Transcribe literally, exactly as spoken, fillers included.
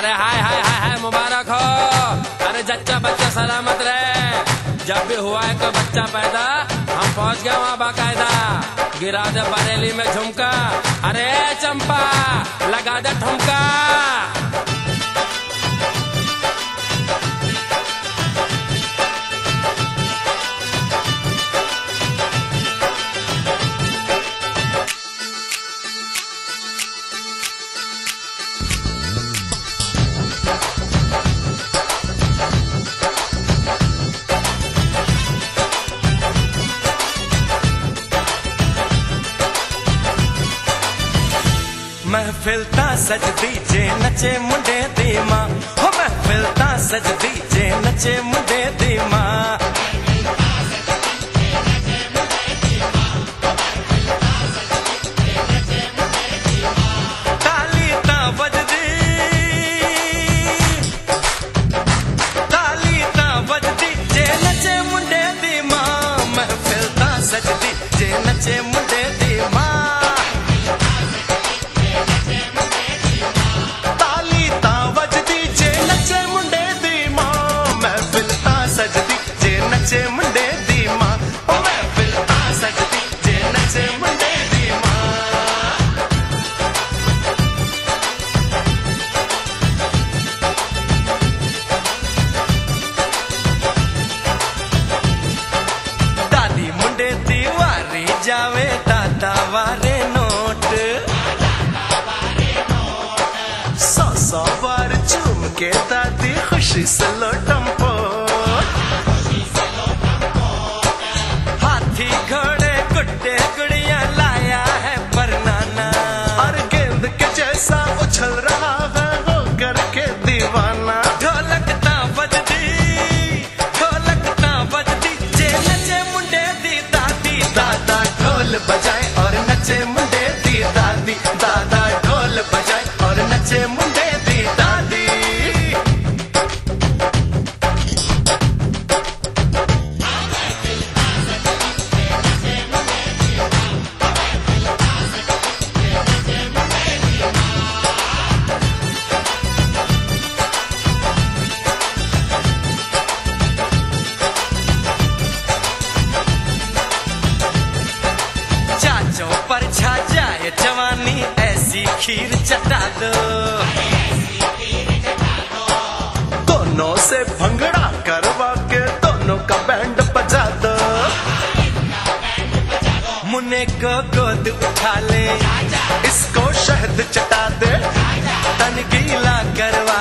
अरे हाय हाय हाय हाय मुबारक हो। अरे जच्चा बच्चा सलामत रहे। जब भी हुआ है कोई बच्चा पैदा हम पहुंच गए वहाँ बाकायदा। गिरा दे बरेली में झुमका, अरे चंपा लगा दे ठुमका। महफिल ता सजदी जे नचे मुंडे दी मां, हो महफिल ता सजदी जे नचे मुंडे दी मां। ताली ता वजदी, ताली ता वजदी जे नचे मुंडे दी मां। महफिल ता सजदी जे नचे मुंडे दी मां। नचे मुंडे दी मां, ओ महफिल ता सजदी जे नचे मुंडे दी मां। दादी मुंडे दी वारी जावे दादा वारे नोट। सौ सौ बार चूम के दादी खुशी से लोटम घोड़े गुड्डे गुड़िया लाया है परनाना, और गेंद के जैसा उछल रहा है हो करके दीवाना। ढोलक ता बजदी, ढोलक ता बजदी जे नचे मुंडे दी दादी। दादा ढोल बजाए और नचे मुंडे दी दादी। दादा ढोल बजाए और नचे मुंडे दी दादी। पर छा जाए जवानी ऐसी खीर चटा दो, दोनों से भंगड़ा करवा के दोनों का बैंड बजा दो। मुन्ने को गोद उठा ले, इसको शहद चटा दे, तन गीला करवा